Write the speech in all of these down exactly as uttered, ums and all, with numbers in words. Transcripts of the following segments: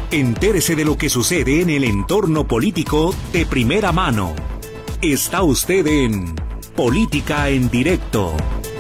Entérese de lo que sucede en el entorno político de primera mano. Está usted en Política en Directo.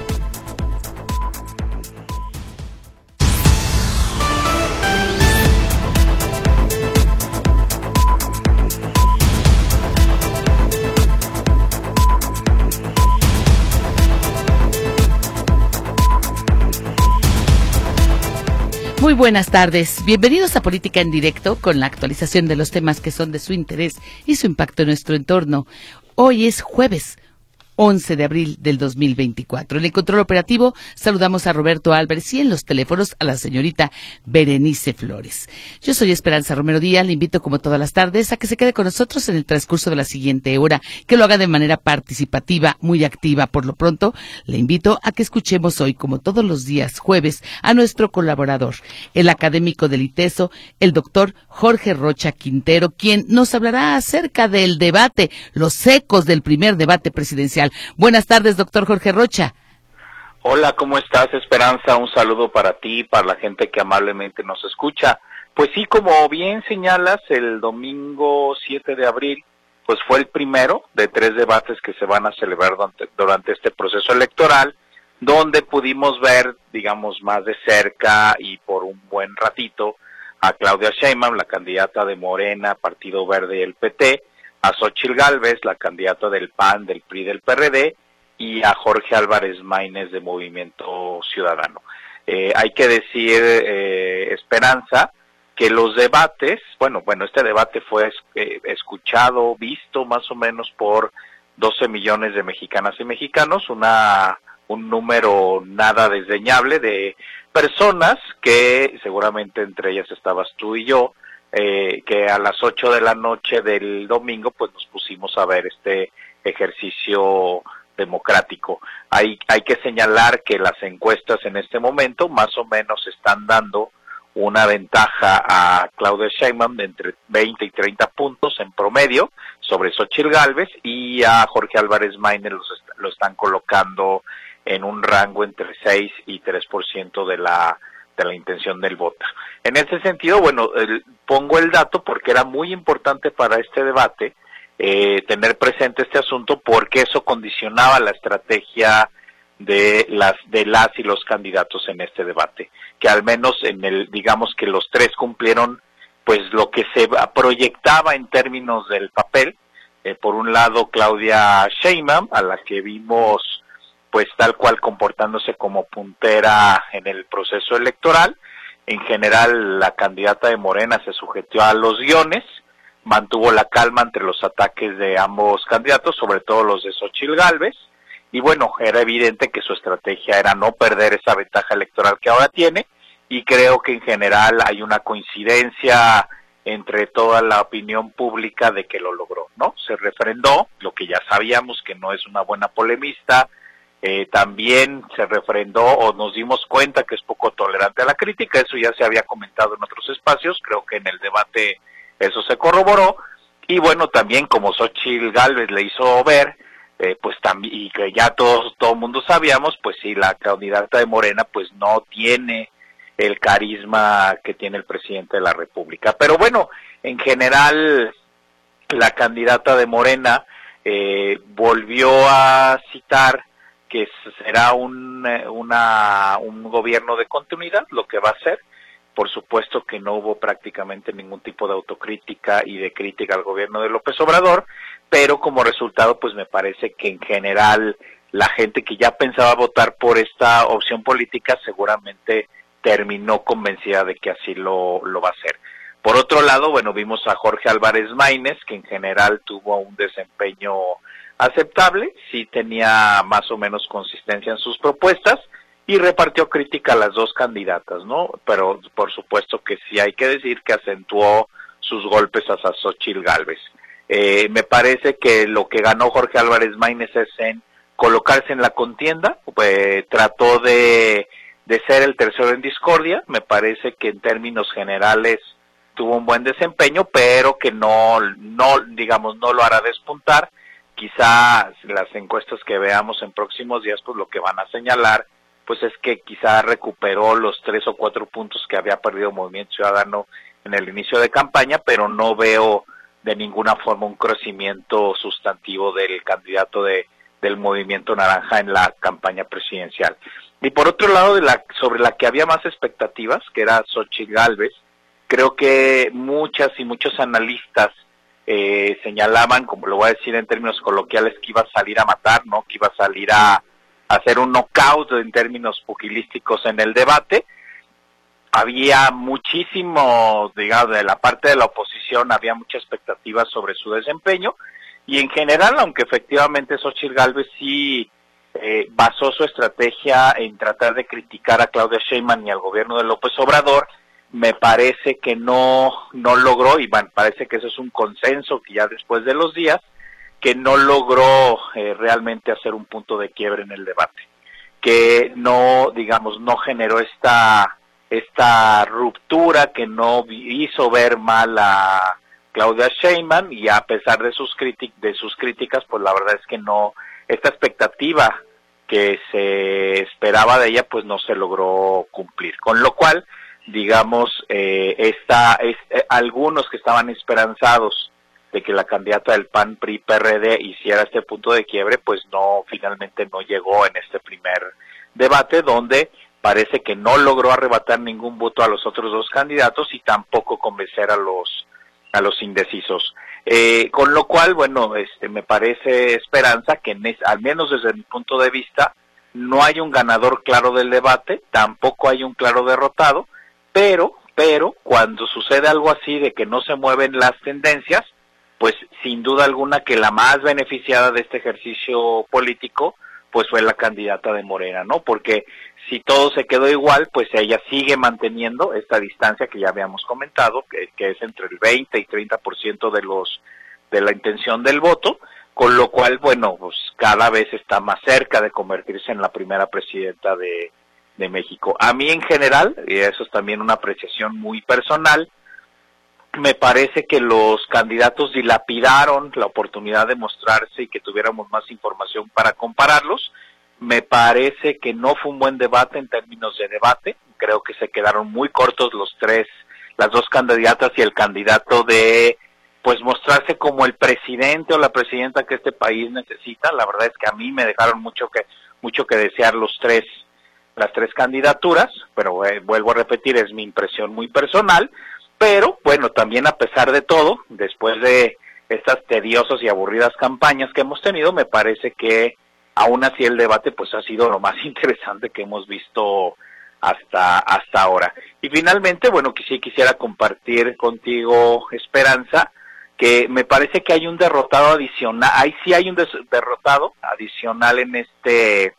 Muy buenas tardes, bienvenidos a Política en Directo con la actualización de los temas que son de su interés y su impacto en nuestro entorno. Hoy es jueves once de abril del dos mil veinticuatro. En el control operativo saludamos a Roberto Álvarez y en los teléfonos a la señorita Berenice Flores. Yo soy Esperanza Romero Díaz, le invito como todas las tardes a que se quede con nosotros en el transcurso de la siguiente hora, que lo haga de manera participativa, muy activa. Por lo pronto, le invito a que escuchemos hoy, como todos los días jueves, a nuestro colaborador, el académico del ITESO, el doctor Jorge Rocha Quintero, quien nos hablará acerca del debate, los ecos del primer debate presidencial. Buenas tardes, doctor Jorge Rocha. Hola, ¿cómo estás, Esperanza? Un saludo para ti, para la gente que amablemente nos escucha. Pues sí, como bien señalas, el domingo siete de abril, pues fue el primero de tres debates que se van a celebrar durante, durante este proceso electoral, donde pudimos ver, digamos, más de cerca y por un buen ratito a Claudia Sheinbaum, la candidata de Morena, Partido Verde y el P T, a Xóchitl Gálvez, la candidata del P A N, del P R I, del P R D, y a Jorge Álvarez Maínez de Movimiento Ciudadano. Eh, hay que decir, eh, Esperanza, que los debates, bueno, bueno, este debate fue eh, escuchado, visto más o menos por doce millones de mexicanas y mexicanos, una un número nada desdeñable de personas que seguramente entre ellas estabas tú y yo, Eh, que a las ocho de la noche del domingo pues nos pusimos a ver este ejercicio democrático. Hay, hay que señalar que las encuestas en este momento más o menos están dando una ventaja a Claudia Sheinbaum de entre veinte y treinta puntos en promedio sobre Xóchitl Gálvez, y a Jorge Álvarez Maínez los est- lo están colocando en un rango entre seis y tres por ciento de la de la intención del voto. En ese sentido, bueno, el, pongo el dato porque era muy importante para este debate eh, tener presente este asunto, porque eso condicionaba la estrategia de las de las y los candidatos en este debate, que al menos en el, digamos que los tres cumplieron pues lo que se proyectaba en términos del papel. Eh, por un lado, Claudia Sheinbaum, a la que vimos pues tal cual comportándose como puntera en el proceso electoral. En general, la candidata de Morena se sujetó a los guiones, mantuvo la calma entre los ataques de ambos candidatos, sobre todo los de Xóchitl Gálvez, y bueno, era evidente que su estrategia era no perder esa ventaja electoral que ahora tiene, y creo que en general hay una coincidencia entre toda la opinión pública de que lo logró, ¿no? Se refrendó, lo que ya sabíamos, que no es una buena polemista. Eh, también se refrendó o nos dimos cuenta que es poco tolerante a la crítica. Eso ya se había comentado en otros espacios, creo que en el debate eso se corroboró, y bueno, también como Xóchitl Gálvez le hizo ver, eh, pues también, y que ya todos, todo el mundo sabíamos, pues sí, la candidata de Morena pues no tiene el carisma que tiene el presidente de la República. Pero bueno, en general la candidata de Morena eh, volvió a citar que será un, una, un gobierno de continuidad, lo que va a ser. Por supuesto que no hubo prácticamente ningún tipo de autocrítica y de crítica al gobierno de López Obrador, pero como resultado, pues me parece que en general la gente que ya pensaba votar por esta opción política seguramente terminó convencida de que así lo, lo va a hacer. Por otro lado, bueno, vimos a Jorge Álvarez Maínez, que en general tuvo un desempeño aceptable, sí tenía más o menos consistencia en sus propuestas y repartió crítica a las dos candidatas, ¿no? Pero por supuesto que sí hay que decir que acentuó sus golpes hacia Xóchitl Gálvez. Eh, me parece que lo que ganó Jorge Álvarez Maínez es en colocarse en la contienda, eh, trató de, de ser el tercero en discordia. Me parece que en términos generales tuvo un buen desempeño, pero que no, no digamos, no lo hará despuntar. Quizá las encuestas que veamos en próximos días, pues lo que van a señalar, pues es que quizá recuperó los tres o cuatro puntos que había perdido Movimiento Ciudadano en el inicio de campaña, pero no veo de ninguna forma un crecimiento sustantivo del candidato de del Movimiento Naranja en la campaña presidencial. Y por otro lado, de la sobre la que había más expectativas, que era Xóchitl Gálvez, creo que muchas y muchos analistas eh, señalaban, como lo voy a decir en términos coloquiales, que iba a salir a matar, ¿no? Que iba a salir a, a hacer un knockout en términos pugilísticos en el debate. Había muchísimo, digamos, de la parte de la oposición, había mucha expectativa sobre su desempeño, y en general, aunque efectivamente Xóchitl Gálvez sí eh, basó su estrategia en tratar de criticar a Claudia Sheinbaum y al gobierno de López Obrador, me parece que no no logró, y bueno, parece que eso es un consenso que ya después de los días, que no logró eh, realmente hacer un punto de quiebre en el debate, que no, digamos, no generó esta esta ruptura, que no hizo ver mal a Claudia Sheinbaum, y a pesar de sus críticas, de sus críticas, pues la verdad es que no, esta expectativa que se esperaba de ella, pues no se logró cumplir, con lo cual, digamos, eh, esta, es, eh, algunos que estaban esperanzados de que la candidata del P A N, P R I, P R D hiciera este punto de quiebre, pues no, finalmente no llegó en este primer debate, donde parece que no logró arrebatar ningún voto a los otros dos candidatos y tampoco convencer a los a los indecisos. Eh, con lo cual, bueno, este me parece esperanza que en es, al menos desde mi punto de vista, no hay un ganador claro del debate, tampoco hay un claro derrotado, pero, pero, cuando sucede algo así de que no se mueven las tendencias, pues sin duda alguna que la más beneficiada de este ejercicio político, pues fue la candidata de Morena, ¿no? Porque si todo se quedó igual, pues ella sigue manteniendo esta distancia que ya habíamos comentado, que, que es entre el veinte y treinta por ciento de los de la intención del voto, con lo cual, bueno, pues cada vez está más cerca de convertirse en la primera presidenta de, de México. A mí en general, y eso es también una apreciación muy personal, me parece que los candidatos dilapidaron la oportunidad de mostrarse y que tuviéramos más información para compararlos. Me parece que no fue un buen debate en términos de debate. Creo que se quedaron muy cortos los tres, las dos candidatas y el candidato de, pues, mostrarse como el presidente o la presidenta que este país necesita. La verdad es que a mí me dejaron mucho que mucho que desear los tres, las tres candidaturas, pero eh, vuelvo a repetir, es mi impresión muy personal. Pero, bueno, también a pesar de todo, después de estas tediosas y aburridas campañas que hemos tenido, me parece que aún así el debate pues ha sido lo más interesante que hemos visto hasta hasta ahora. Y finalmente, bueno, que sí quisiera compartir contigo, Esperanza, que me parece que hay un derrotado adicional, ahí sí hay un des- derrotado adicional en este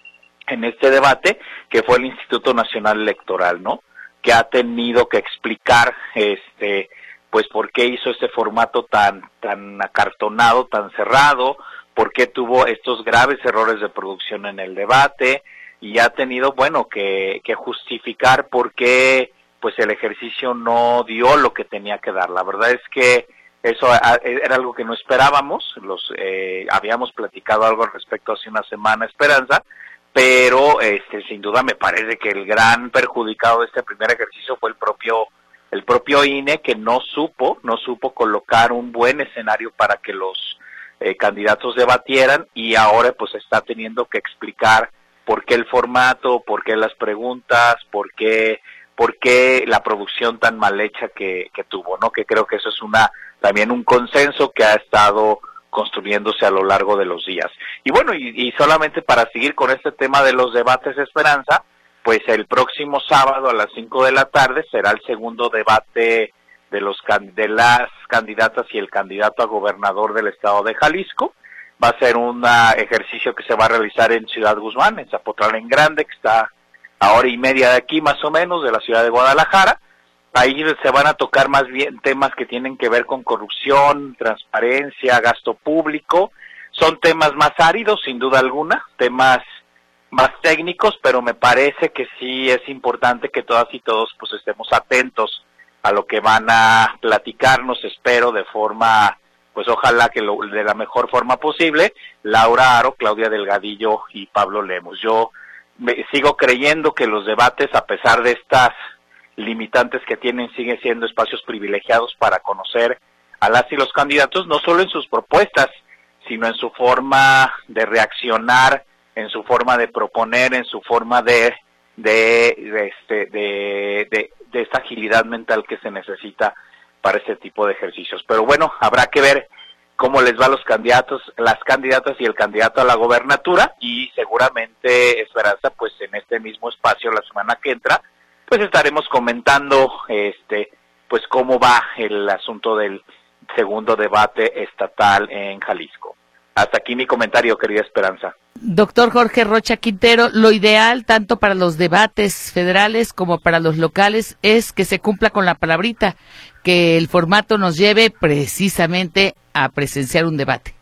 en este debate, que fue el Instituto Nacional Electoral, ¿no? Que ha tenido que explicar este pues por qué hizo este formato tan tan acartonado, tan cerrado, por qué tuvo estos graves errores de producción en el debate, y ha tenido, bueno, que, que justificar por qué pues el ejercicio no dio lo que tenía que dar. La verdad es que eso era algo que no esperábamos, los eh, habíamos platicado algo al respecto hace una semana, Esperanza, pero este sin duda me parece que el gran perjudicado de este primer ejercicio fue el propio el propio I N E, que no supo no supo colocar un buen escenario para que los eh, candidatos debatieran, y ahora pues está teniendo que explicar por qué el formato, por qué las preguntas, por qué por qué la producción tan mal hecha que, que tuvo, ¿no? Que creo que eso es una también un consenso que ha estado construyéndose a lo largo de los días. Y bueno, y, y solamente para seguir con este tema de los debates, Esperanza, pues el próximo sábado a las cinco de la tarde será el segundo debate de los de las candidatas y el candidato a gobernador del estado de Jalisco. Va a ser un ejercicio que se va a realizar en Ciudad Guzmán, en Zapotlán Grande, que está a hora y media de aquí más o menos, de la ciudad de Guadalajara. Ahí se van a tocar más bien temas que tienen que ver con corrupción, transparencia, gasto público. Son temas más áridos, sin duda alguna, temas más técnicos, pero me parece que sí es importante que todas y todos pues estemos atentos a lo que van a platicarnos, espero, de forma, pues ojalá que lo, de la mejor forma posible, Laura Aro, Claudia Delgadillo y Pablo Lemos. Yo me, sigo creyendo que los debates, a pesar de estas limitantes que tienen siguen siendo espacios privilegiados para conocer a las y los candidatos, no solo en sus propuestas, sino en su forma de reaccionar, en su forma de proponer, en su forma de de de, este, de, de, de esta agilidad mental que se necesita para este tipo de ejercicios. Pero bueno, habrá que ver cómo les va a los candidatos, las candidatas y el candidato a la gobernatura, y seguramente, Esperanza, pues en este mismo espacio la semana que entra, pues estaremos comentando este pues cómo va el asunto del segundo debate estatal en Jalisco. Hasta aquí mi comentario, querida Esperanza. Doctor Jorge Rocha Quintero, lo ideal tanto para los debates federales como para los locales es que se cumpla con la palabrita, que el formato nos lleve precisamente a presenciar un debate.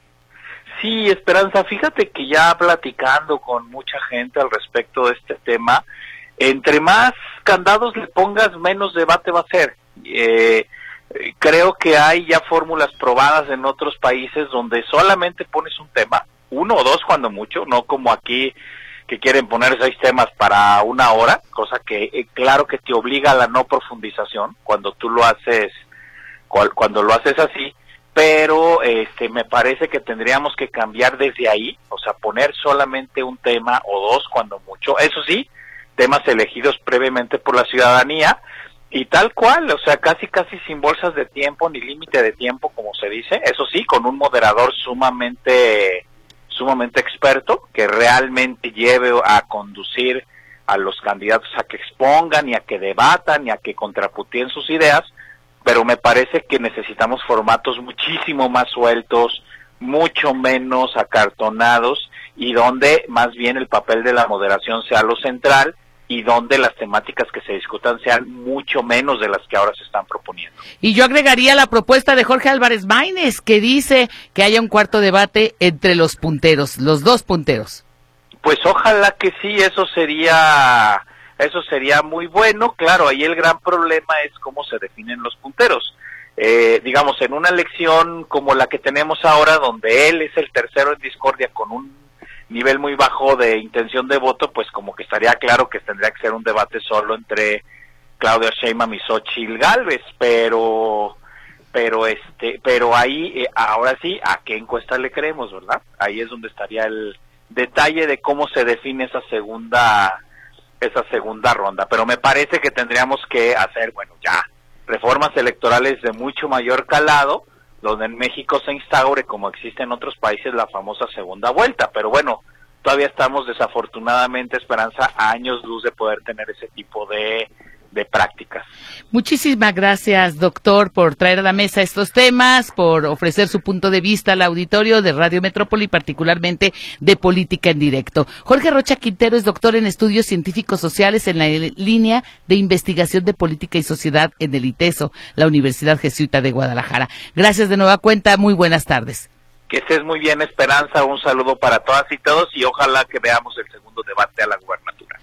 Sí, Esperanza, fíjate que ya platicando con mucha gente al respecto de este tema, entre más candados le pongas, menos debate va a ser. Eh, creo que hay ya fórmulas probadas en otros países donde solamente pones un tema, uno o dos cuando mucho, no como aquí que quieren poner seis temas para una hora, cosa que eh, claro que te obliga a la no profundización cuando tú lo haces, cual, cuando lo haces así, pero este me parece que tendríamos que cambiar desde ahí, o sea, poner solamente un tema o dos cuando mucho, eso sí, temas elegidos previamente por la ciudadanía, y tal cual, o sea, casi casi sin bolsas de tiempo ni límite de tiempo, como se dice, eso sí, con un moderador sumamente sumamente experto, que realmente lleve a conducir a los candidatos a que expongan y a que debatan y a que contrapunteen sus ideas, pero me parece que necesitamos formatos muchísimo más sueltos, mucho menos acartonados, y donde más bien el papel de la moderación sea lo central, y donde las temáticas que se discutan sean mucho menos de las que ahora se están proponiendo. Y yo agregaría la propuesta de Jorge Álvarez Maínez, que dice que haya un cuarto debate entre los punteros, los dos punteros. Pues ojalá que sí, eso sería, eso sería muy bueno. Claro, ahí el gran problema es cómo se definen los punteros. Eh, digamos, en una elección como la que tenemos ahora, donde él es el tercero en discordia con un nivel muy bajo de intención de voto, pues como que estaría claro que tendría que ser un debate solo entre Claudia Sheinbaum y Xóchitl Gálvez, pero pero este pero ahí eh, ahora sí, ¿a qué encuesta le creemos, verdad? Ahí es donde estaría el detalle de cómo se define esa segunda esa segunda ronda, pero me parece que tendríamos que hacer, bueno, ya reformas electorales de mucho mayor calado, donde en México se instaure, como existe en otros países, la famosa segunda vuelta. Pero bueno, todavía estamos desafortunadamente, Esperanza, a años luz de poder tener ese tipo de, de prácticas. Muchísimas gracias, doctor, por traer a la mesa estos temas, por ofrecer su punto de vista al auditorio de Radio Metrópoli, particularmente de Política en Directo. Jorge Rocha Quintero es doctor en Estudios Científicos Sociales en la línea de Investigación de Política y Sociedad en el ITESO, la Universidad Jesuita de Guadalajara. Gracias de nueva cuenta, muy buenas tardes. Que estés muy bien, Esperanza, un saludo para todas y todos, y ojalá que veamos el segundo debate a la gubernatura.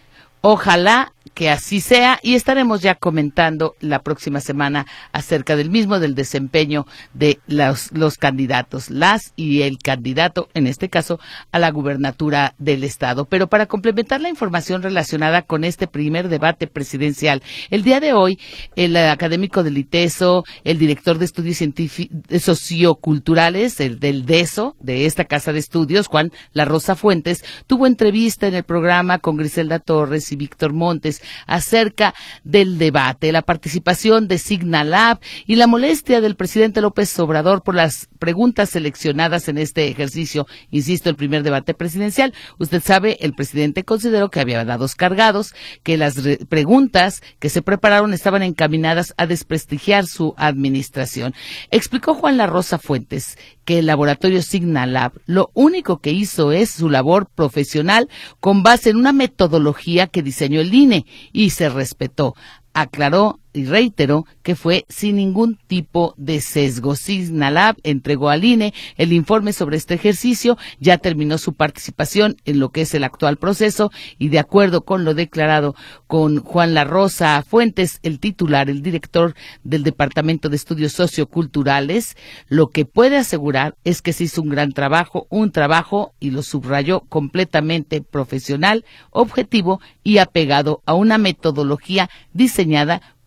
Ojalá que así sea, y estaremos ya comentando la próxima semana acerca del mismo, del desempeño de los, los candidatos, las y el candidato, en este caso, a la gubernatura del estado. Pero para complementar la información relacionada con este primer debate presidencial, el día de hoy, el académico del ITESO, el director de estudios científicos socioculturales, el del DESO, de esta casa de estudios, Juan La Rosa Fuentes, tuvo entrevista en el programa con Griselda Torres y Víctor Montes acerca del debate, la participación de Signalab y la molestia del presidente López Obrador por las preguntas seleccionadas en este ejercicio, insisto, el primer debate presidencial. Usted sabe, el presidente consideró que había dados cargados, que las re- preguntas que se prepararon estaban encaminadas a desprestigiar su administración. Explicó Juan La Rosa Fuentes que el laboratorio Signalab lo único que hizo es su labor profesional con base en una metodología que diseñó el I N E y se respetó. Aclaró y reiteró que fue sin ningún tipo de sesgo. Signalab entregó al I N E el informe sobre este ejercicio, ya terminó su participación en lo que es el actual proceso y de acuerdo con lo declarado con Juan La Rosa Fuentes, el titular, el director del Departamento de Estudios Socioculturales, lo que puede asegurar es que se hizo un gran trabajo, un trabajo, y lo subrayó, completamente profesional, objetivo y apegado a una metodología diseñada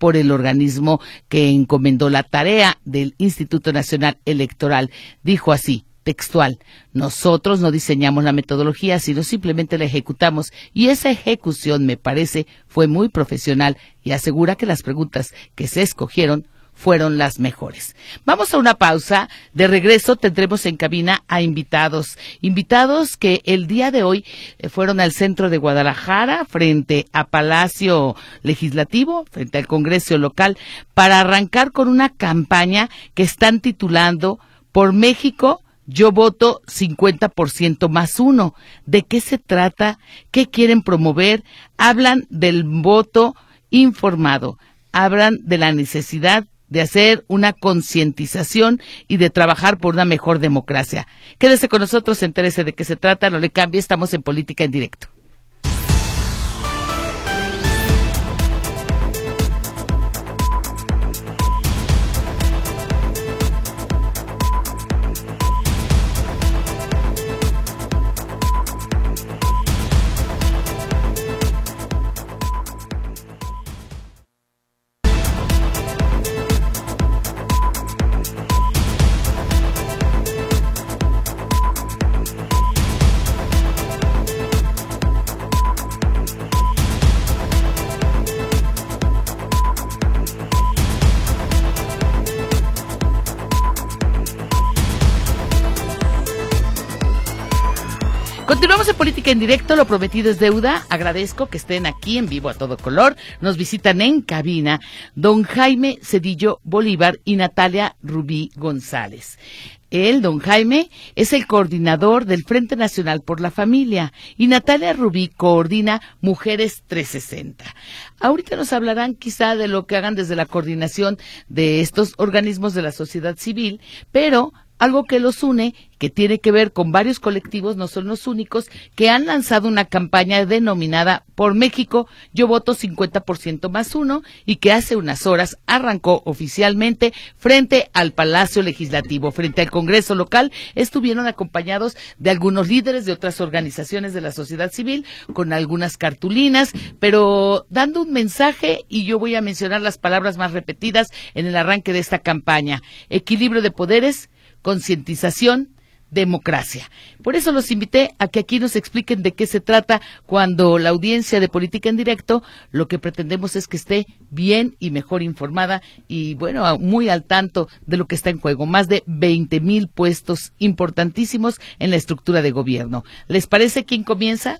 por el organismo que encomendó la tarea del Instituto Nacional Electoral. Dijo así, textual: nosotros no diseñamos la metodología, sino simplemente la ejecutamos, y esa ejecución, me parece, fue muy profesional, y asegura que las preguntas que se escogieron fueron las mejores. Vamos a una pausa. De regreso tendremos en cabina a invitados, invitados que el día de hoy fueron al centro de Guadalajara, frente a Palacio Legislativo, frente al Congreso local, para arrancar con una campaña que están titulando Por México, yo voto cincuenta por ciento más uno. ¿De qué se trata? ¿Qué quieren promover? Hablan del voto informado, hablan de la necesidad de hacer una concientización y de trabajar por una mejor democracia. Quédese con nosotros, entérese de qué se trata, no le cambie, estamos en Política en Directo. Continuamos en Política en Directo, lo prometido es deuda. Agradezco que estén aquí en vivo a todo color. Nos visitan en cabina don Jaime Cedillo Bolívar y Natalia Rubí González. Él, don Jaime, es el coordinador del Frente Nacional por la Familia y Natalia Rubí coordina Mujeres trescientos sesenta. Ahorita nos hablarán quizá de lo que hagan desde la coordinación de estos organismos de la sociedad civil, pero algo que los une, que tiene que ver con varios colectivos, no son los únicos, que han lanzado una campaña denominada Por México, yo voto cincuenta por ciento más uno, y que hace unas horas arrancó oficialmente frente al Palacio Legislativo, frente al Congreso local. Estuvieron acompañados de algunos líderes de otras organizaciones de la sociedad civil, con algunas cartulinas, pero dando un mensaje, y yo voy a mencionar las palabras más repetidas en el arranque de esta campaña: equilibrio de poderes, concientización, democracia. Por eso los invité a que aquí nos expliquen de qué se trata cuando la audiencia de Política en Directo lo que pretendemos es que esté bien y mejor informada y, bueno, muy al tanto de lo que está en juego. Más de veinte mil puestos importantísimos en la estructura de gobierno. ¿Les parece quién comienza?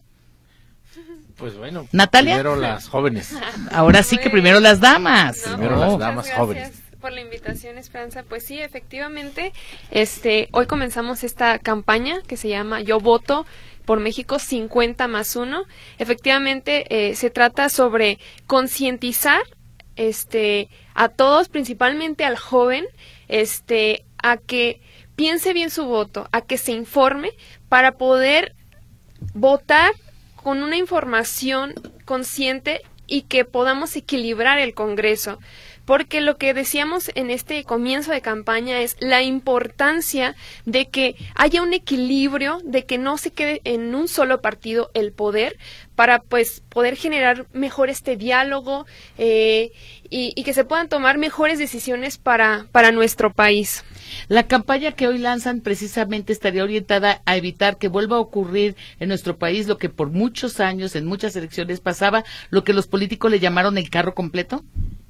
Pues bueno, ¿Natalia? Primero las jóvenes. Ahora sí que primero las damas. No, primero oh. las damas jóvenes. Por la invitación, Esperanza. Pues sí, efectivamente, este, hoy comenzamos esta campaña que se llama Yo Voto por México cincuenta más uno. Efectivamente, eh, se trata sobre concientizar, este, a todos, principalmente al joven, este, a que piense bien su voto, a que se informe para poder votar con una información consciente y que podamos equilibrar el Congreso. Porque lo que decíamos en este comienzo de campaña es la importancia de que haya un equilibrio, de que no se quede en un solo partido el poder, para pues poder generar mejor este diálogo eh, y, y que se puedan tomar mejores decisiones para, para nuestro país. La campaña que hoy lanzan precisamente estaría orientada a evitar que vuelva a ocurrir en nuestro país lo que por muchos años, en muchas elecciones pasaba, lo que los políticos le llamaron el carro completo.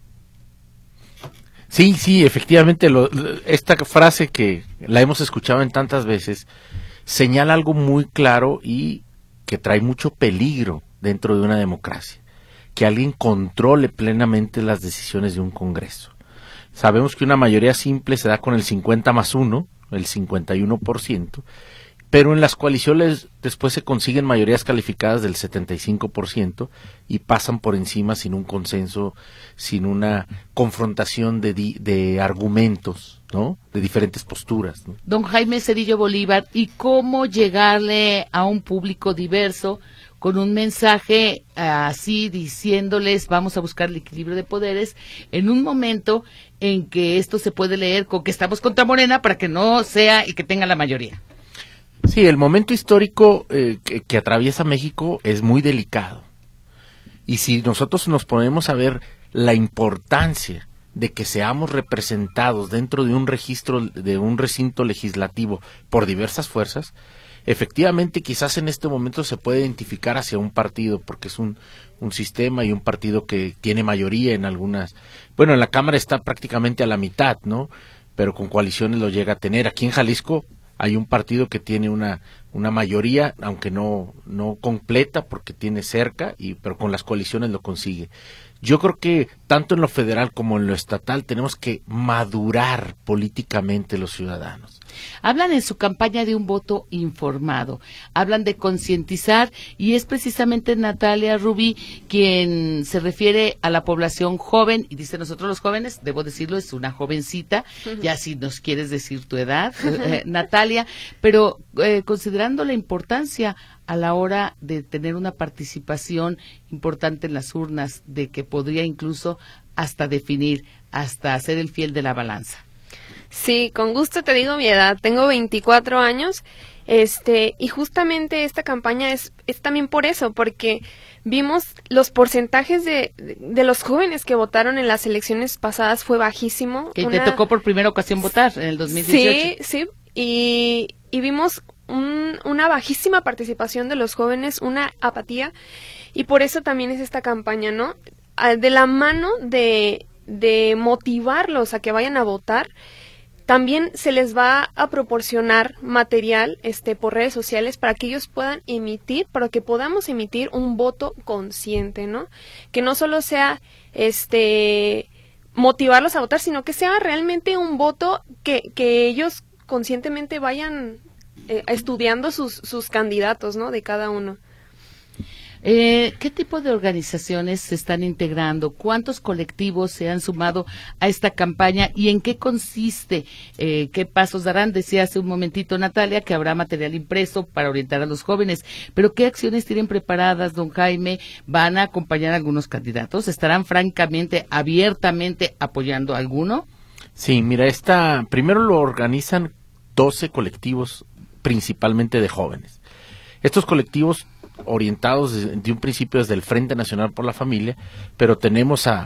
Sí, sí, efectivamente, lo, esta frase que la hemos escuchado en tantas veces señala algo muy claro y que trae mucho peligro dentro de una democracia, que alguien controle plenamente las decisiones de un Congreso. Sabemos que una mayoría simple se da con el cincuenta más uno, el cincuenta y uno por ciento, pero en las coaliciones después se consiguen mayorías calificadas del setenta y cinco por ciento y pasan por encima sin un consenso, sin una confrontación de, di, de argumentos, ¿no? De diferentes posturas, ¿no? Don Jaime Cedillo Bolívar, ¿y cómo llegarle a un público diverso con un mensaje así diciéndoles vamos a buscar el equilibrio de poderes en un momento en que esto se puede leer con que estamos contra Morena para que no sea y que tenga la mayoría? Sí, el momento histórico eh, que, que atraviesa México es muy delicado. Y si nosotros nos ponemos a ver la importancia de que seamos representados dentro de un registro, de un recinto legislativo por diversas fuerzas, efectivamente quizás en este momento se puede identificar hacia un partido, porque es un, un sistema y un partido que tiene mayoría en algunas, bueno, en la Cámara está prácticamente a la mitad, ¿no? Pero con coaliciones lo llega a tener. Aquí en Jalisco hay un partido que tiene una, una mayoría, aunque no, no completa, porque tiene cerca, y pero con las coaliciones lo consigue. Yo creo que tanto en lo federal como en lo estatal tenemos que madurar políticamente los ciudadanos. Hablan en su campaña de un voto informado, hablan de concientizar, y es precisamente Natalia Rubí quien se refiere a la población joven, y dice nosotros los jóvenes, debo decirlo, es una jovencita, uh-huh. ya si nos quieres decir tu edad, eh, Natalia, pero eh, considerando la importancia a la hora de tener una participación importante en las urnas, de que podría incluso hasta definir, hasta ser el fiel de la balanza. Sí, con gusto te digo mi edad, tengo veinticuatro años, este, y justamente esta campaña es, es también por eso, porque vimos los porcentajes de, de, de los jóvenes que votaron en las elecciones pasadas fue bajísimo. Que una... te tocó por primera ocasión votar en el dos mil dieciocho. Sí, sí, y, y vimos un, una bajísima participación de los jóvenes, una apatía, y por eso también es esta campaña, ¿no? De la mano de, de motivarlos a que vayan a votar, también se les va a proporcionar material este por redes sociales para que ellos puedan emitir, para que podamos emitir un voto consciente, ¿no? Que no solo sea este motivarlos a votar, sino que sea realmente un voto que, que ellos conscientemente vayan eh, estudiando sus, sus candidatos, ¿no? De cada uno. Eh, ¿Qué tipo de organizaciones se están integrando? ¿Cuántos colectivos se han sumado a esta campaña y en qué consiste? Eh, ¿Qué pasos darán? Decía hace un momentito Natalia que habrá material impreso para orientar a los jóvenes, pero ¿qué acciones tienen preparadas, don Jaime? ¿Van a acompañar a algunos candidatos? ¿Estarán francamente, abiertamente apoyando a alguno? Sí, mira, esta, primero lo organizan doce colectivos, principalmente de jóvenes. Estos colectivos orientados de, de un principio desde el Frente Nacional por la Familia, pero tenemos a,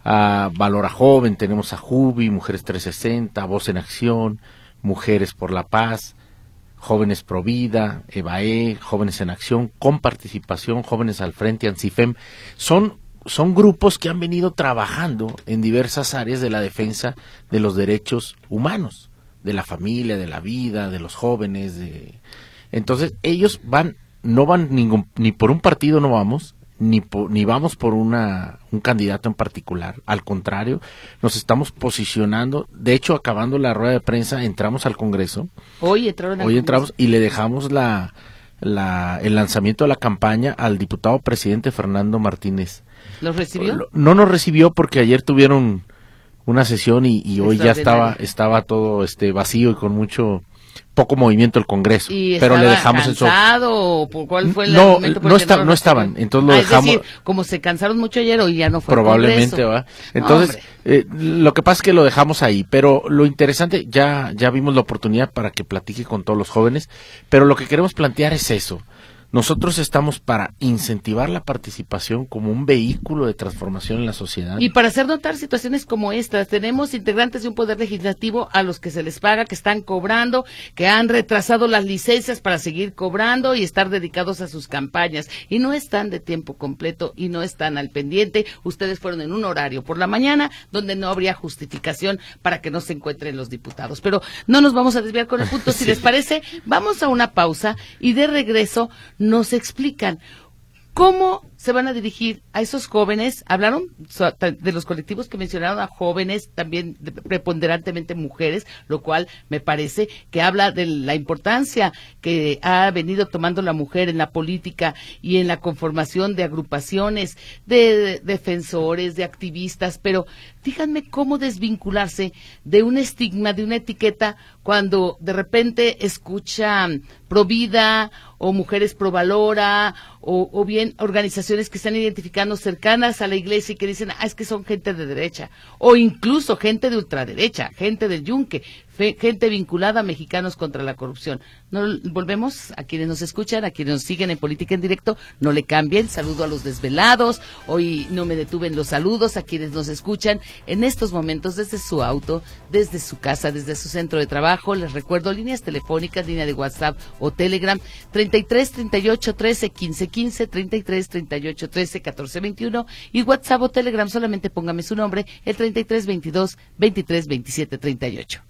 a Valora Joven, tenemos a Jubi, Mujeres trescientos sesenta, Voz en Acción, Mujeres por la Paz, Jóvenes Pro Vida, EVAE, Jóvenes en Acción, con participación, Jóvenes al Frente, ANSIFEM. Son, son grupos que han venido trabajando en diversas áreas de la defensa de los derechos humanos, de la familia, de la vida, de los jóvenes. De... Entonces, ellos van no van ningún, ni por un partido no vamos, ni por, ni vamos por una un candidato en particular, al contrario, nos estamos posicionando. De hecho, acabando la rueda de prensa, entramos al Congreso. Hoy entraron al Hoy Congreso. entramos y le dejamos la, la el lanzamiento de la campaña al diputado presidente Fernando Martínez. ¿Los recibió? No nos recibió porque ayer tuvieron una sesión y, y hoy ya estaba estaba todo este vacío y con mucho poco movimiento el Congreso, ¿Y pero le dejamos en o por cuál fue el no argumento? no, está, no, no estaban, entonces lo ah, dejamos. Es decir, como se cansaron mucho ayer, hoy ya no fue probablemente va. Entonces no, eh, lo que pasa es que lo dejamos ahí, pero lo interesante, ya ya vimos la oportunidad para que platique con todos los jóvenes, pero lo que queremos plantear es eso. Nosotros estamos para incentivar la participación como un vehículo de transformación en la sociedad. Y para hacer notar situaciones como estas, tenemos integrantes de un poder legislativo a los que se les paga, que están cobrando, que han retrasado las licencias para seguir cobrando y estar dedicados a sus campañas. Y no están de tiempo completo y no están al pendiente. Ustedes fueron en un horario por la mañana donde no habría justificación para que no se encuentren los diputados. Pero no nos vamos a desviar con el punto. Si sí. les parece, vamos a una pausa y de regreso nos explican cómo se van a dirigir a esos jóvenes. Hablaron de los colectivos que mencionaron, a jóvenes, también preponderantemente mujeres, lo cual me parece que habla de la importancia que ha venido tomando la mujer en la política y en la conformación de agrupaciones de defensores, de activistas. Pero díganme cómo desvincularse de un estigma, de una etiqueta, cuando de repente escuchan Provida o Mujeres Pro Valora o, o bien organizaciones que están identificando cercanas a la iglesia y que dicen, ah, es que son gente de derecha, o incluso gente de ultraderecha, gente del yunque. fe, gente vinculada a Mexicanos contra la Corrupción. No, volvemos a quienes nos escuchan, a quienes nos siguen en Política en Directo, no le cambien, saludo a los desvelados, hoy no me detuve en los saludos, a quienes nos escuchan en estos momentos desde su auto, desde su casa, desde su centro de trabajo. Les recuerdo líneas telefónicas, línea de WhatsApp o Telegram, treinta y tres, treinta y ocho, trece, quince, quince, treinta y tres, treinta y ocho, trece, catorce, veintiuno, y WhatsApp o Telegram, solamente póngame su nombre, el treinta y tres, veintidós, veintitrés, veintisiete, treinta y ocho.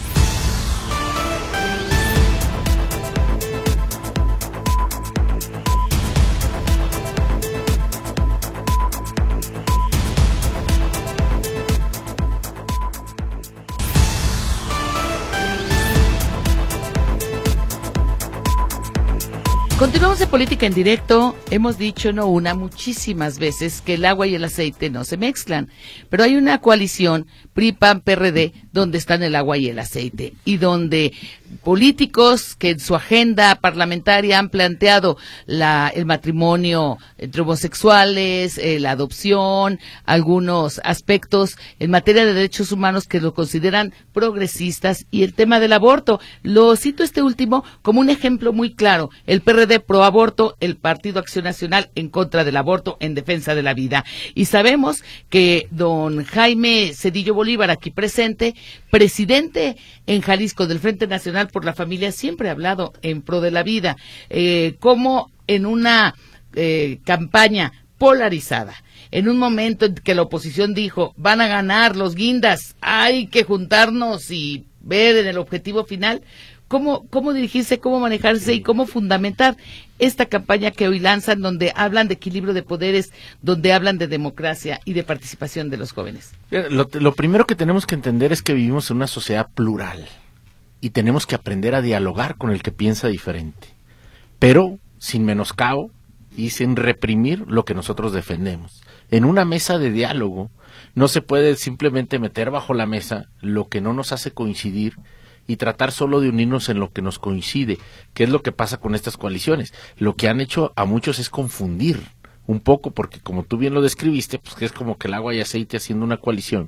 Continuamos en Política en Directo. Hemos dicho no una, muchísimas veces que el agua y el aceite no se mezclan, pero hay una coalición P R I, P A N, P R D donde están el agua y el aceite y donde políticos que en su agenda parlamentaria han planteado la, el matrimonio entre homosexuales, eh, la adopción, algunos aspectos en materia de derechos humanos que lo consideran progresistas, y el tema del aborto. Lo cito este último como un ejemplo muy claro: el P R D pro aborto, el Partido Acción Nacional en contra del aborto, en defensa de la vida. Y sabemos que don Jaime Cedillo Bolívar, aquí presente, presidente en Jalisco del Frente Nacional por la Familia, siempre ha hablado en pro de la vida, eh, como en una eh, campaña polarizada, en un momento en que la oposición dijo, van a ganar los guindas, hay que juntarnos y ver en el objetivo final. Cómo, cómo dirigirse, cómo manejarse y cómo fundamentar esta campaña que hoy lanzan, donde hablan de equilibrio de poderes, donde hablan de democracia y de participación de los jóvenes. Lo, lo primero que tenemos que entender es que vivimos en una sociedad plural y tenemos que aprender a dialogar con el que piensa diferente, pero sin menoscabo y sin reprimir lo que nosotros defendemos. En una mesa de diálogo no se puede simplemente meter bajo la mesa lo que no nos hace coincidir y tratar solo de unirnos en lo que nos coincide, que es lo que pasa con estas coaliciones. Lo que han hecho a muchos es confundir un poco, porque como tú bien lo describiste, pues que es como que el agua y aceite haciendo una coalición,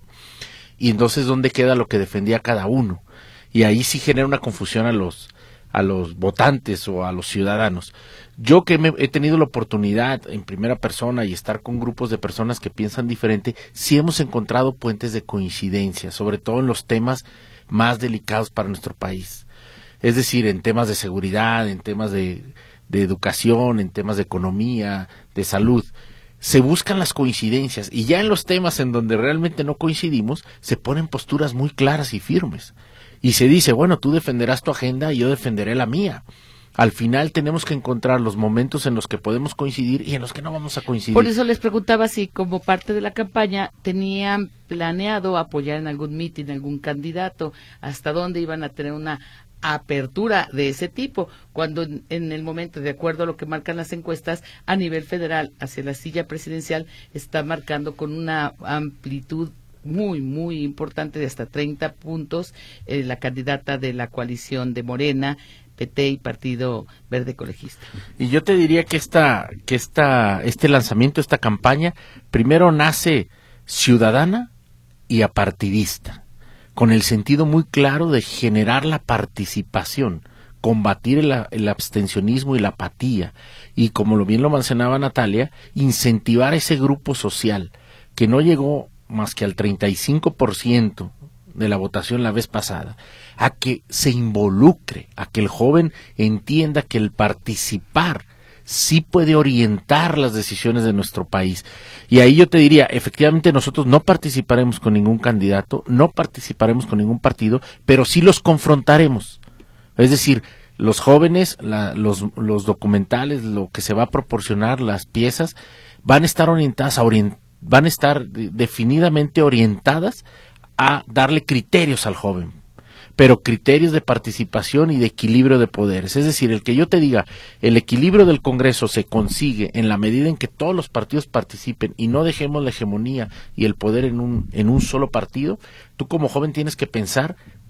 y entonces ¿dónde queda lo que defendía cada uno? Y ahí sí genera una confusión a los a los votantes o a los ciudadanos. Yo que me, he tenido la oportunidad en primera persona y estar con grupos de personas que piensan diferente, sí hemos encontrado puentes de coincidencia, sobre todo en los temas más delicados para nuestro país. Es decir, en temas de seguridad, en temas de, de educación, en temas de economía, de salud. Se buscan las coincidencias y ya en los temas en donde realmente no coincidimos, se ponen posturas muy claras y firmes. Y se dice, bueno, tú defenderás tu agenda y yo defenderé la mía. Al final tenemos que encontrar los momentos en los que podemos coincidir y en los que no vamos a coincidir. Por eso les preguntaba si como parte de la campaña tenían planeado apoyar en algún mitin, algún candidato, hasta dónde iban a tener una apertura de ese tipo, cuando en, en el momento, de acuerdo a lo que marcan las encuestas, a nivel federal, hacia la silla presidencial, está marcando con una amplitud muy, muy importante de hasta treinta puntos eh, la candidata de la coalición de Morena, P T y Partido Verde Ecologista. Y yo te diría que esta, que esta, este lanzamiento, esta campaña, primero nace ciudadana y apartidista, con el sentido muy claro de generar la participación, combatir el, el abstencionismo y la apatía, y como lo bien lo mencionaba Natalia, incentivar ese grupo social que no llegó más que al treinta y cinco por ciento de la votación la vez pasada, a que se involucre, a que el joven entienda que el participar sí puede orientar las decisiones de nuestro país. Y ahí yo te diría, efectivamente nosotros no participaremos con ningún candidato, no participaremos con ningún partido, pero sí los confrontaremos. Es decir, los jóvenes, la, los, los documentales, lo que se va a proporcionar, las piezas, van a estar orientadas a orientar van a estar definidamente orientadas a darle criterios al joven, pero criterios de participación y de equilibrio de poderes. Es decir, el que yo te diga, el equilibrio del Congreso se consigue en la medida en que todos los partidos participen y no dejemos la hegemonía y el poder en un, en un solo partido. Tú como joven tienes que pensar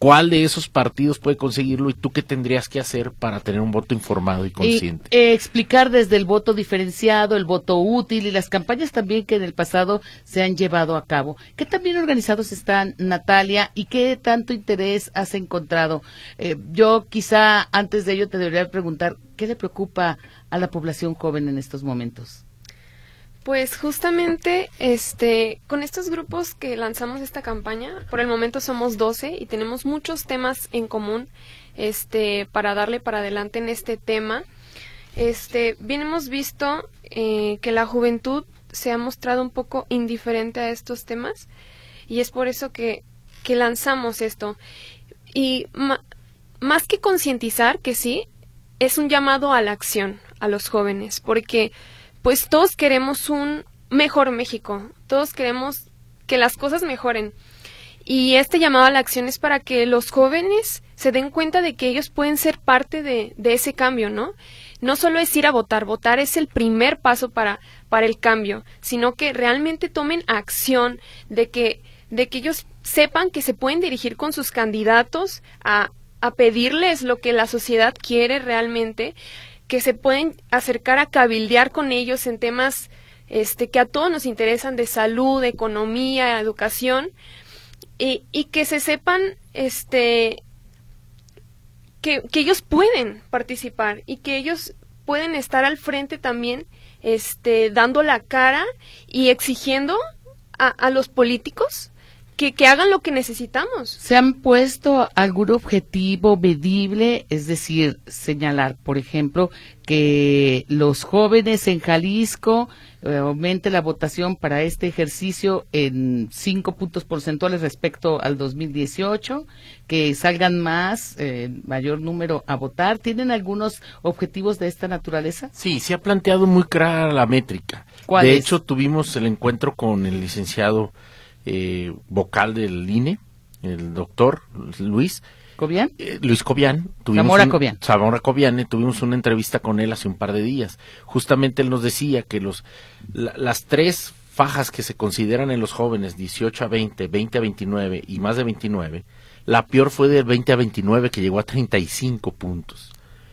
¿Cuál de esos partidos puede conseguirlo y tú qué tendrías que hacer para tener un voto informado y consciente? Y, eh, explicar desde el voto diferenciado, el voto útil y las campañas también que en el pasado se han llevado a cabo. ¿Qué tan bien organizados están, Natalia, y qué tanto interés has encontrado? Eh, yo quizá antes de ello te debería preguntar, ¿qué le preocupa a la población joven en estos momentos? Pues justamente este con estos grupos que lanzamos esta campaña, por el momento somos doce y tenemos muchos temas en común este para darle para adelante en este tema. Este bien hemos visto eh, que la juventud se ha mostrado un poco indiferente a estos temas y es por eso que, que lanzamos esto. Y ma, más que concientizar, que sí, es un llamado a la acción a los jóvenes, porque pues todos queremos un mejor México, todos queremos que las cosas mejoren. Y este llamado a la acción es para que los jóvenes se den cuenta de que ellos pueden ser parte de, de ese cambio, ¿no? No solo es ir a votar, votar es el primer paso para, para el cambio, sino que realmente tomen acción, de que, de que ellos sepan que se pueden dirigir con sus candidatos a, a pedirles lo que la sociedad quiere realmente, que se pueden acercar a cabildear con ellos en temas este, que a todos nos interesan, de salud, de economía, educación, y, y que se sepan este, que, que ellos pueden participar y que ellos pueden estar al frente también, este, dando la cara y exigiendo a, a los políticos Que, que hagan lo que necesitamos. ¿Se han puesto algún objetivo medible? Es decir, señalar, por ejemplo, que los jóvenes en Jalisco eh, aumente la votación para este ejercicio en cinco puntos porcentuales respecto al dos mil dieciocho, que salgan más, eh, mayor número a votar. ¿Tienen algunos objetivos de esta naturaleza? Sí, se ha planteado muy clara la métrica. ¿Cuál de es? hecho, tuvimos el encuentro con el licenciado Eh, vocal del I N E, el doctor Luis ¿Cobian? eh, Luis Cobian, tuvimos Zamora un, Cobian. Zamora Cobian, eh, tuvimos una entrevista con él hace un par de días. Justamente él nos decía que los la, las tres fajas que se consideran en los jóvenes, dieciocho a veinte, veinte a veintinueve y más de veintinueve, la peor fue del veinte a veintinueve, que llegó a treinta y cinco puntos.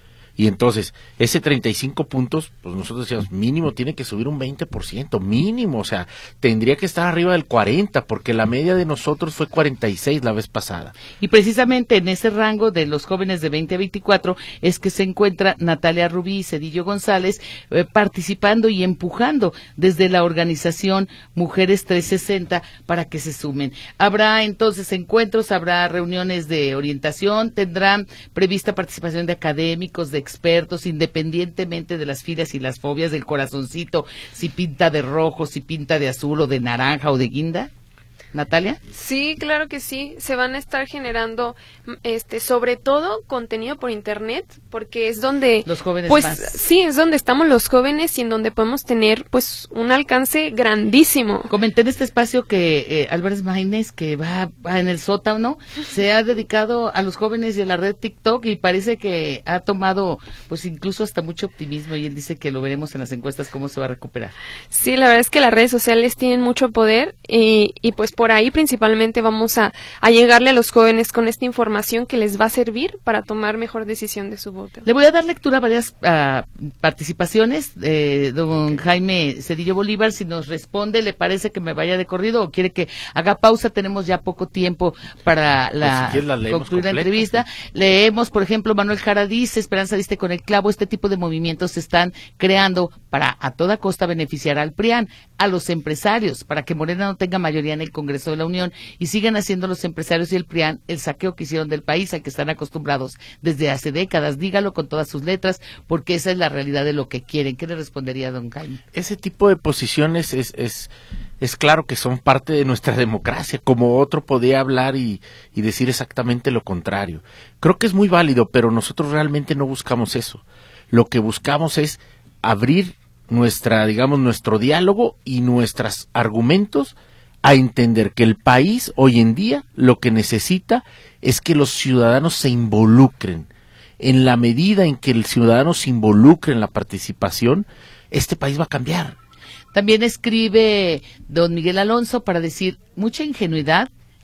Y entonces, ese treinta y cinco puntos, pues nosotros decíamos, mínimo tiene que subir un veinte por ciento, mínimo, o sea, tendría que estar arriba del cuarenta, porque la media de nosotros fue cuarenta y seis la vez pasada. Y precisamente en ese rango de los jóvenes de veinte a veinticuatro es que se encuentra Natalia Rubí y Cedillo González eh, participando y empujando desde la organización Mujeres trescientos sesenta para que se sumen. Habrá entonces encuentros, habrá reuniones de orientación, tendrán prevista participación de académicos, de expertos, independientemente de las filas y las fobias del corazoncito, si pinta de rojo, si pinta de azul o de naranja o de guinda. ¿Natalia? Sí, claro que sí. Se van a estar generando, este, sobre todo contenido por internet, porque es donde los jóvenes pues más. sí, es donde estamos los jóvenes y en donde podemos tener pues un alcance grandísimo. Comenté en este espacio que eh, Álvarez Maínez, que va, va en el sótano, se ha dedicado a los jóvenes y a la red TikTok y parece que ha tomado pues incluso hasta mucho optimismo, y él dice que lo veremos en las encuestas cómo se va a recuperar. Sí, la verdad es que las redes sociales tienen mucho poder y, y pues por ahí principalmente vamos a, a llegarle a los jóvenes con esta información que les va a servir para tomar mejor decisión de su voto. Le voy a dar lectura a varias uh, participaciones. Eh, don Jaime Cedillo Bolívar, si nos responde, ¿le parece que me vaya de corrido o quiere que haga pausa? Tenemos ya poco tiempo para la, pues si la concluir la completa. entrevista. Leemos, por ejemplo, Manuel Jara dice, Esperanza diste con el clavo, este tipo de movimientos se están creando para a toda costa beneficiar al P R I A N, a los empresarios, para que Morena no tenga mayoría en el Congreso de la Unión y sigan haciendo los empresarios y el P R I A N el saqueo que hicieron del país al que están acostumbrados desde hace décadas. Dígalo con todas sus letras, porque esa es la realidad de lo que quieren. ¿Qué le respondería don Jaime? Ese tipo de posiciones es, es, es claro que son parte de nuestra democracia, como otro podía hablar y, y decir exactamente lo contrario. Creo que es muy válido, pero nosotros realmente no buscamos eso. Lo que buscamos es abrir nuestra, digamos, nuestro diálogo y nuestros argumentos a entender que el país hoy en día lo que necesita es que los ciudadanos se involucren. En la medida en que el ciudadano se involucre en la participación, este país va a cambiar. También escribe don Miguel Alonso para decir, mucha ingenuidad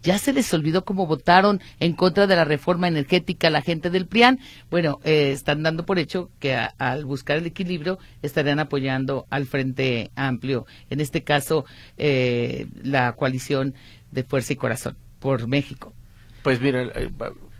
ya se les olvidó cómo votaron en contra de la reforma energética la gente del P R I A N. Bueno, eh, están dando por hecho que a, al buscar el equilibrio estarían apoyando al Frente Amplio, en este caso eh, la coalición de Fuerza y Corazón por México. Pues mira, eh,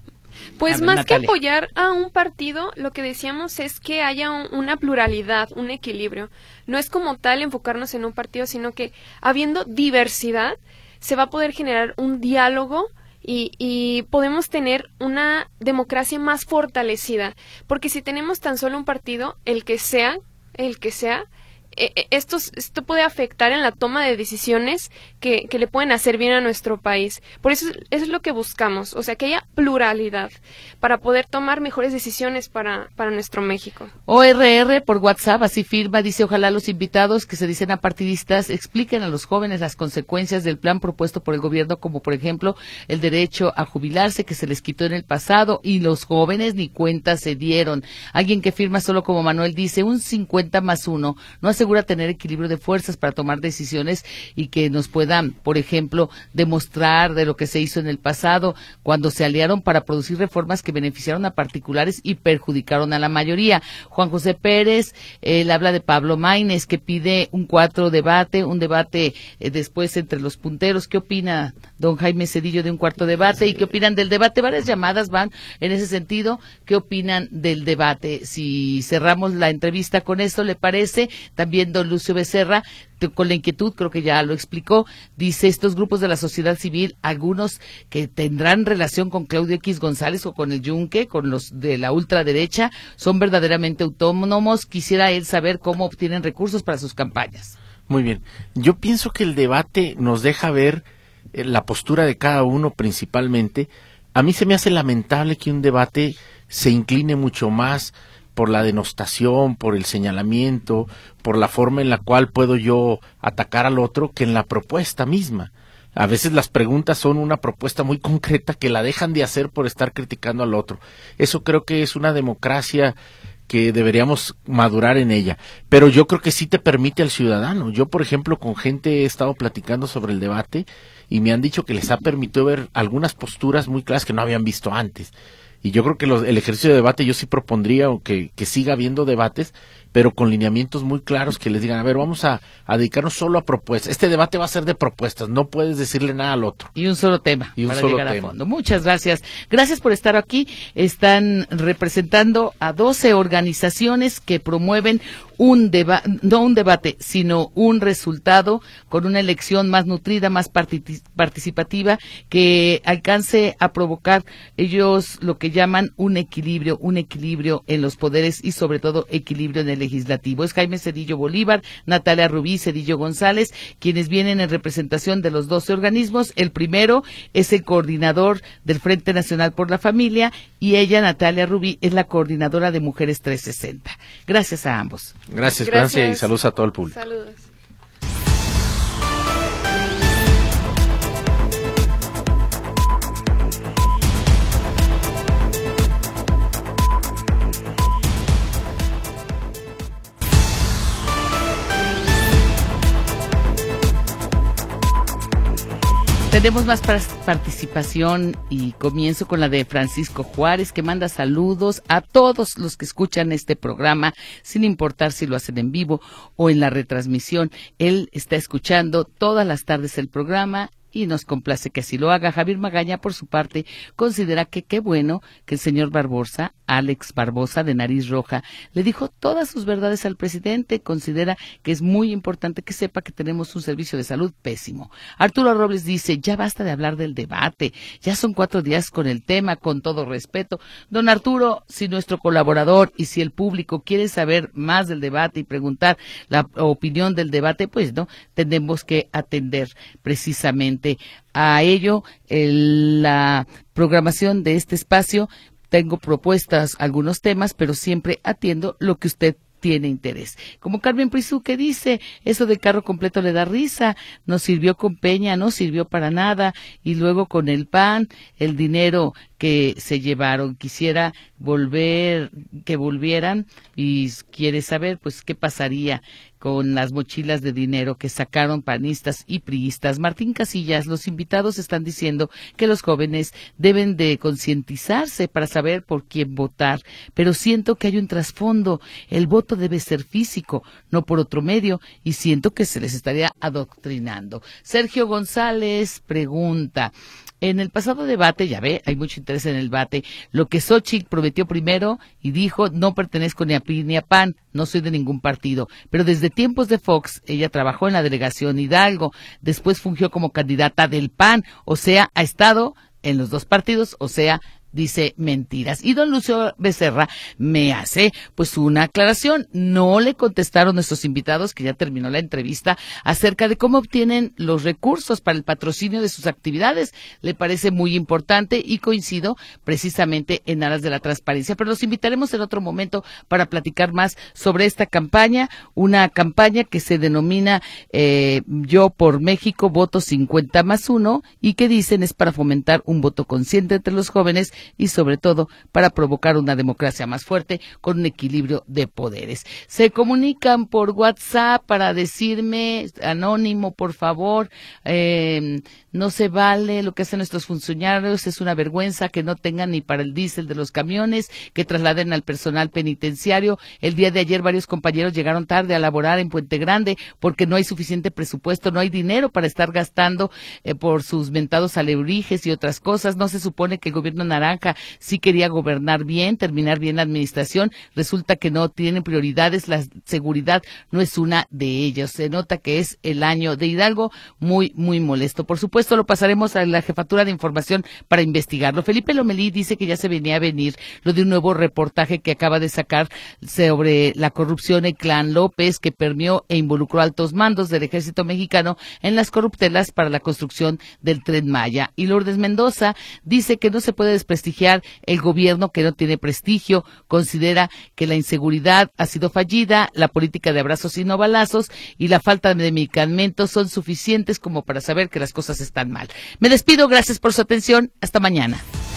Pues ver, más Natalia. que apoyar a un partido, lo que decíamos es que haya un, una pluralidad, un equilibrio. No es como tal enfocarnos en un partido, sino que habiendo diversidad se va a poder generar un diálogo y, y podemos tener una democracia más fortalecida. Porque si tenemos tan solo un partido, el que sea, el que sea, Esto, esto puede afectar en la toma de decisiones que, que le pueden hacer bien a nuestro país. Por eso, eso es lo que buscamos, o sea, que haya pluralidad para poder tomar mejores decisiones para, para nuestro México. O R R por WhatsApp, así firma, dice, ojalá los invitados que se dicen apartidistas expliquen a los jóvenes las consecuencias del plan propuesto por el gobierno, como por ejemplo el derecho a jubilarse que se les quitó en el pasado y los jóvenes ni cuenta se dieron. Alguien que firma solo como Manuel dice, un cincuenta más uno no hace asegura tener equilibrio de fuerzas para tomar decisiones y que nos puedan, por ejemplo, demostrar de lo que se hizo en el pasado cuando se aliaron para producir reformas que beneficiaron a particulares y perjudicaron a la mayoría. Juan José Pérez, él habla de Pablo Maínez, que pide un cuatro debate, un debate eh, después entre los punteros. ¿Qué opina don Jaime Cedillo de un cuarto debate? ¿Y qué opinan del debate? Varias llamadas van en ese sentido. ¿Qué opinan del debate? Si cerramos la entrevista con esto, ¿le parece? También don Lucio Becerra, con la inquietud, creo que ya lo explicó, dice, estos grupos de la sociedad civil, algunos que tendrán relación con Claudio X González o con el Yunque, con los de la ultraderecha, son verdaderamente autónomos. Quisiera él saber cómo obtienen recursos para sus campañas. Muy bien. Yo pienso que el debate nos deja ver eh, la postura de cada uno principalmente. A mí se me hace lamentable que un debate se incline mucho más por la denostación, por el señalamiento, por la forma en la cual puedo yo atacar al otro, que en la propuesta misma. A veces las preguntas son una propuesta muy concreta que la dejan de hacer por estar criticando al otro. Eso creo que es una democracia que deberíamos madurar en ella. Pero yo creo que sí te permite al ciudadano. Yo, por ejemplo, con gente he estado platicando sobre el debate y me han dicho que les ha permitido ver algunas posturas muy claras que no habían visto antes. Y yo creo que los, el ejercicio de debate yo sí propondría que, que siga habiendo debates, pero con lineamientos muy claros que les digan, a ver, vamos a, a dedicarnos solo a propuestas. Este debate va a ser de propuestas, no puedes decirle nada al otro. Y un solo tema y un para solo llegar tema. a fondo. Muchas gracias. Gracias por estar aquí. Están representando a doce organizaciones que promueven un debate, no un debate, sino un resultado con una elección más nutrida, más partic- participativa, que alcance a provocar ellos lo que llaman un equilibrio, un equilibrio en los poderes y sobre todo equilibrio en el legislativo. Es Jaime Cedillo Bolívar, Natalia Rubí, Cedillo González, quienes vienen en representación de los doce organismos. El primero es el coordinador del Frente Nacional por la Familia y ella, Natalia Rubí, es la coordinadora de Mujeres trescientos sesenta. Gracias a ambos. Gracias, Francia, y saludos a todo el público. Saludos. Tenemos más participación y comienzo con la de Francisco Juárez, que manda saludos a todos los que escuchan este programa, sin importar si lo hacen en vivo o en la retransmisión. Él está escuchando todas las tardes el programa y nos complace que así lo haga. Javier Magaña, por su parte, considera que qué bueno que el señor Barbosa, Alex Barbosa, de nariz roja, le dijo todas sus verdades al presidente. Considera que es muy importante que sepa que tenemos un servicio de salud pésimo. Arturo Robles dice, ya basta de hablar del debate, ya son cuatro días con el tema, con todo respeto. Don Arturo, si nuestro colaborador y si el público quiere saber más del debate y preguntar la opinión del debate, pues no, tenemos que atender precisamente a ello. El, la programación de este espacio, tengo propuestas, algunos temas, pero siempre atiendo lo que usted tiene interés. Como Carmen Prisú, que dice, eso de carro completo le da risa, nos sirvió con Peña, no sirvió para nada, y luego con el P A N, el dinero que se llevaron. Quisiera volver, que volvieran y quiere saber pues qué pasaría con las mochilas de dinero que sacaron panistas y priistas. Martín Casillas, los invitados están diciendo que los jóvenes deben de concientizarse para saber por quién votar, pero siento que hay un trasfondo. El voto debe ser físico, no por otro medio, y siento que se les estaría adoctrinando. Sergio González pregunta: en el pasado debate, ya ve, hay mucho interés en el debate, lo que Xochitl prometió primero y dijo, no pertenezco ni a P R I ni a P A N, no soy de ningún partido, pero desde tiempos de Fox, ella trabajó en la delegación Hidalgo, después fungió como candidata del P A N, o sea, ha estado en los dos partidos, o sea, dice mentiras. Y don Lucio Becerra me hace pues una aclaración. No le contestaron nuestros invitados, que ya terminó la entrevista, acerca de cómo obtienen los recursos para el patrocinio de sus actividades. Le parece muy importante y coincido precisamente en aras de la transparencia. Pero los invitaremos en otro momento para platicar más sobre esta campaña, una campaña que se denomina eh, Yo por México, voto cincuenta más uno, y que dicen es para fomentar un voto consciente entre los jóvenes y sobre todo para provocar una democracia más fuerte con un equilibrio de poderes. Se comunican por WhatsApp para decirme, anónimo, por favor, eh, no se vale lo que hacen nuestros funcionarios, es una vergüenza que no tengan ni para el diésel de los camiones, que trasladen al personal penitenciario. El día de ayer varios compañeros llegaron tarde a laborar en Puente Grande porque no hay suficiente presupuesto, no hay dinero para estar gastando eh, por sus mentados alebrijes y otras cosas. No se supone que el gobierno naranja sí quería gobernar bien, terminar bien la administración, resulta que no tienen prioridades, la seguridad no es una de ellas. Se nota que es el año de Hidalgo, muy, muy molesto. Por supuesto, lo pasaremos a la Jefatura de Información para investigarlo. Felipe Lomelí dice que ya se venía a venir lo de un nuevo reportaje que acaba de sacar sobre la corrupción en Clan López, que permeó e involucró a altos mandos del ejército mexicano en las corruptelas para la construcción del Tren Maya. Y Lourdes Mendoza dice que no se puede desprestigiar el gobierno que no tiene prestigio, considera que la inseguridad ha sido fallida, la política de abrazos y no balazos y la falta de medicamentos son suficientes como para saber que las cosas están mal. Me despido, gracias por su atención, hasta mañana.